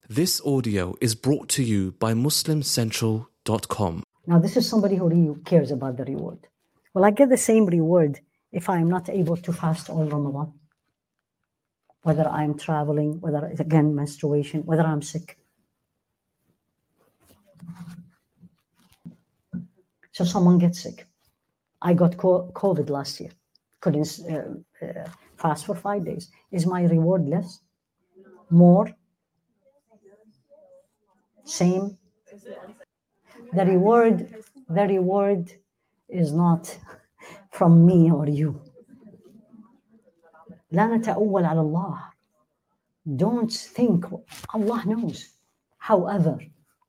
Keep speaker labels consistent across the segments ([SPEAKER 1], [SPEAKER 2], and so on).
[SPEAKER 1] This audio is brought to you by MuslimCentral.com.
[SPEAKER 2] Now, this is somebody who really cares about the reward. Will I get the same reward if I am not able to fast all Ramadan? Whether I'm traveling, whether it's, again, menstruation, whether I'm sick. So someone gets sick. I got COVID last year. Couldn't fast for 5 days. Is my reward less? More? Same? The reward is not from me or you. لا نتأول على الله. Don't think, Allah knows. However,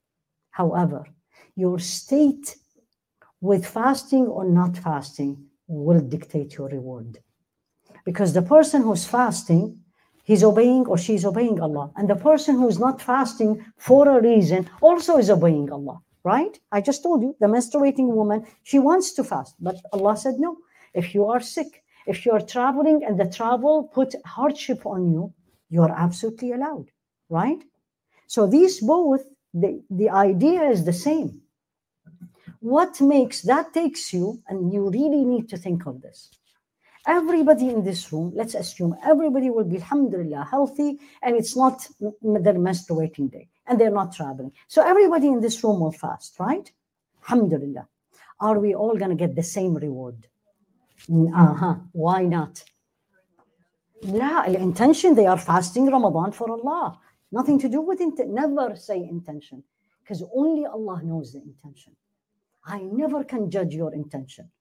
[SPEAKER 2] your state with fasting or not fasting will dictate your reward. Because the person who's fasting, he's obeying or she's obeying Allah. And the person who's not fasting for a reason also is obeying Allah, right? I just told you, the menstruating woman, she wants to fast, but Allah said no. If you are sick, if you are traveling and the travel put hardship on you, you are absolutely allowed, right? So these both, the idea is the same. What makes that takes you, and you really need to think of this. Everybody in this room, let's assume everybody will be, alhamdulillah, healthy, and it's not their menstruating day, and they're not traveling. So everybody in this room will fast, right? Alhamdulillah. Are we all going to get the same reward? Why not? La, intention, they are fasting Ramadan for Allah. Nothing to do with intent. Never say intention, because only Allah knows the intention. I never can judge your intention.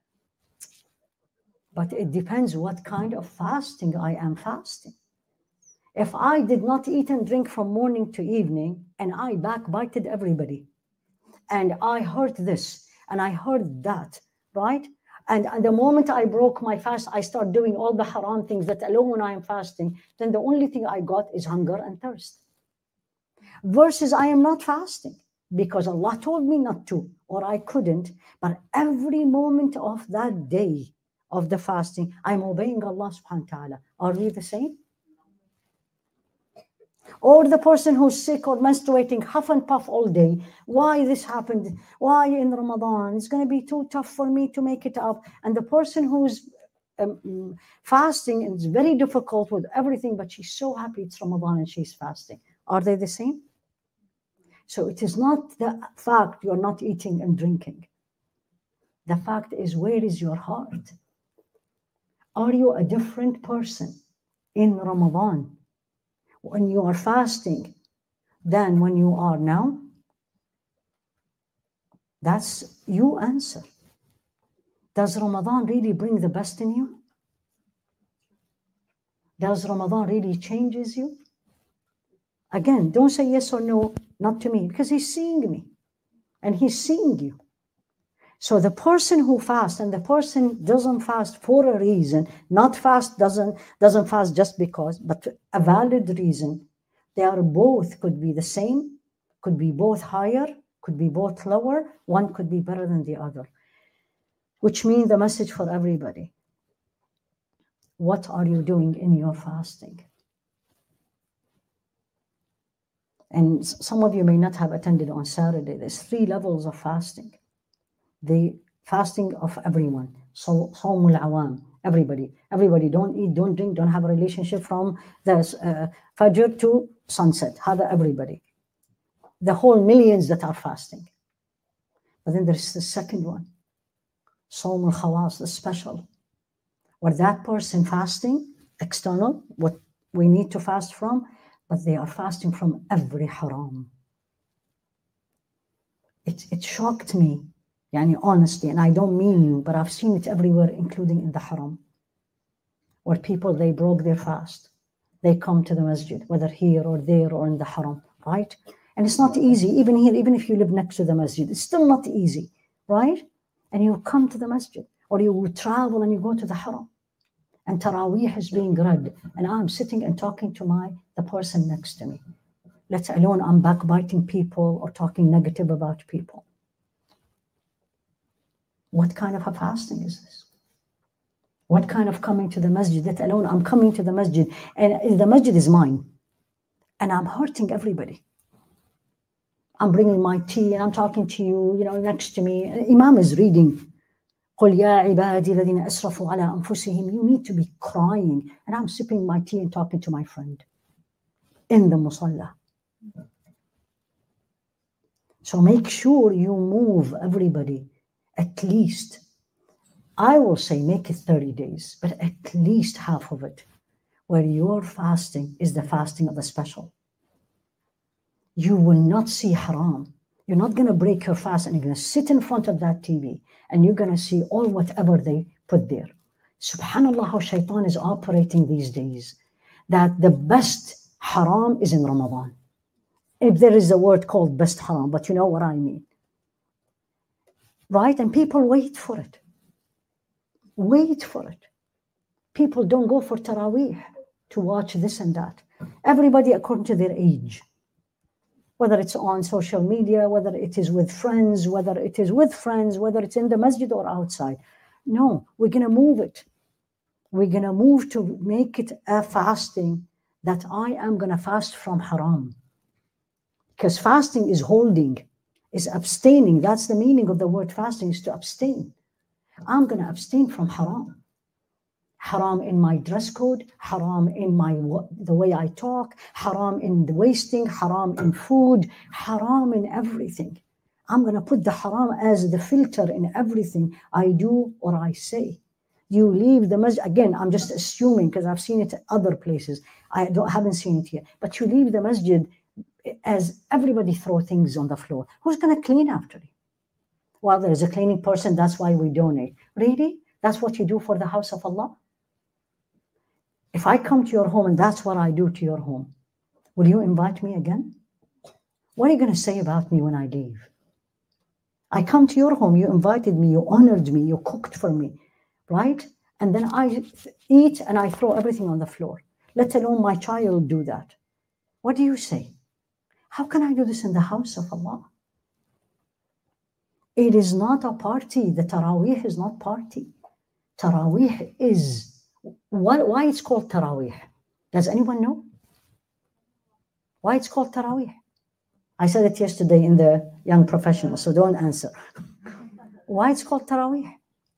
[SPEAKER 2] But it depends what kind of fasting I am fasting. If I did not eat and drink from morning to evening, and I backbited everybody, and I heard this, and I heard that, right? And the moment I broke my fast, I start doing all the haram things that alone when I am fasting, then the only thing I got is hunger and thirst. Versus I am not fasting because Allah told me not to, or I couldn't, but every moment of that day of the fasting, I'm obeying Allah subhanahu wa ta'ala. Are we the same? Or the person who's sick or menstruating, huff and puff all day. Why this happened? Why in Ramadan? It's going to be too tough for me to make it up. And the person who's fasting, and it's very difficult with everything, but she's so happy it's Ramadan and she's fasting. Are they the same? So it is not the fact you're not eating and drinking. The fact is, where is your heart? Are you a different person in Ramadan when you are fasting than when you are now? That's you answer. Does Ramadan really bring the best in you? Does Ramadan really changes you? Again, don't say yes or no, not to me, because he's seeing me and he's seeing you. So the person who fasts and the person doesn't fast for a reason, not fast doesn't fast just because, but a valid reason, they are both could be the same, could be both higher, could be both lower, one could be better than the other. Which means the message for everybody. What are you doing in your fasting? And some of you may not have attended on Saturday. There's 3 levels of fasting. The fasting of everyone. So, Sawmul Awam, everybody. Everybody don't eat, don't drink, don't have a relationship from the Fajr to sunset. Hada everybody. The whole millions that are fasting. But then there's the second one. Sawmul Khawas, the special. Where that person fasting, external, what we need to fast from, but they are fasting from every haram. It shocked me. Honestly, and I don't mean you, but I've seen it everywhere, including in the haram, where people, they broke their fast. They come to the masjid, whether here or there or in the haram, right? And it's not easy, even here, even if you live next to the masjid, it's still not easy, right? And you come to the masjid, or you travel and you go to the haram, and Taraweeh is being read, and I'm sitting and talking to the person next to me. Let alone I'm backbiting people or talking negative about people. What kind of a fasting is this? What kind of coming to the masjid? That alone, I'm coming to the masjid, and the masjid is mine. and I'm hurting everybody. I'm bringing my tea and I'm talking to you, next to me. Imam is reading. قُلْ يَا عِبَادِي الَّذِينَ أَسْرَفُوا عَلَىٰ أَنفُسِهِمْ. You need to be crying. And I'm sipping my tea and talking to my friend in the musalla. So make sure you move everybody at least. I will say make it 30 days, but at least half of it, where your fasting is the fasting of the special. You will not see haram. You're not going to break your fast and you're going to sit in front of that TV and you're going to see all whatever they put there. Subhanallah, how shaitan is operating these days. That the best haram is in Ramadan. If there is a word called best haram, but you know what I mean. Right? And people wait for it. Wait for it. People don't go for Taraweeh to watch this and that. Everybody according to their age. Whether it's on social media, whether it is with friends, whether it's in the masjid or outside. No, we're going to move it. We're going to move to make it a fasting that I am going to fast from haram. Because fasting is holding, is abstaining. That's the meaning of the word fasting, is to abstain. I'm going to abstain from haram. Haram in my dress code, haram in the way I talk, haram in the wasting, haram in food, haram in everything. I'm going to put the haram as the filter in everything I do or I say. You leave the masjid, again, I'm just assuming because I've seen it at other places. I haven't seen it here. But you leave the masjid as everybody throw things on the floor. Who's going to clean after you? Well, there's a cleaning person, that's why we donate. Really? That's what you do for the house of Allah? If I come to your home and that's what I do to your home, will you invite me again? What are you going to say about me when I leave? I come to your home, you invited me, you honored me, you cooked for me, right? And then I eat and I throw everything on the floor, let alone my child do that. What do you say? How can I do this in the house of Allah? It is not a party. The Taraweeh is not party. Taraweeh is... Why it's called Taraweeh? Does anyone know? Why it's called Taraweeh? I said it yesterday in the Young Professionals, so don't answer. Why it's called Taraweeh?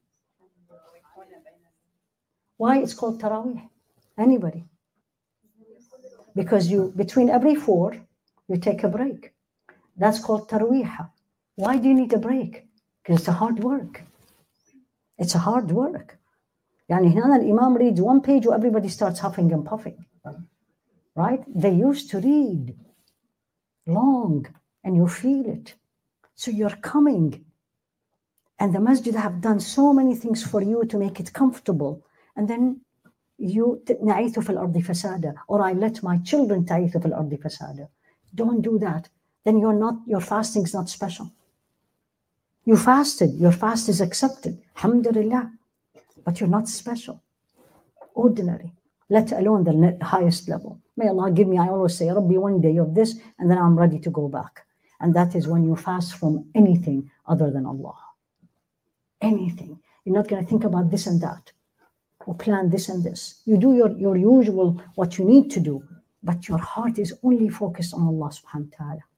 [SPEAKER 2] Why it's called Taraweeh? Anybody? Because between every 4, you take a break. That's called Taraweeh. Why do you need a break? Because it's a hard work. It's a hard work. Yani هنا الإمام reads 1 page and everybody starts huffing and puffing. Right? They used to read long and you feel it. So you're coming. And the masjid have done so many things for you to make it comfortable. And then you نعيث في الأرض فسادا, or I let my children تعيث في الأرض فسادا. Don't do that. Then your fasting is not special. You fasted, your fast is accepted. Alhamdulillah. But you're not special. Ordinary. Let alone the highest level. May Allah give me, I always say, Rabbi, one day of this, and then I'm ready to go back. And that is when you fast from anything other than Allah. Anything. You're not going to think about this and that, or plan this and this. You do your usual, what you need to do, but your heart is only focused on Allah subhanahu wa ta'ala.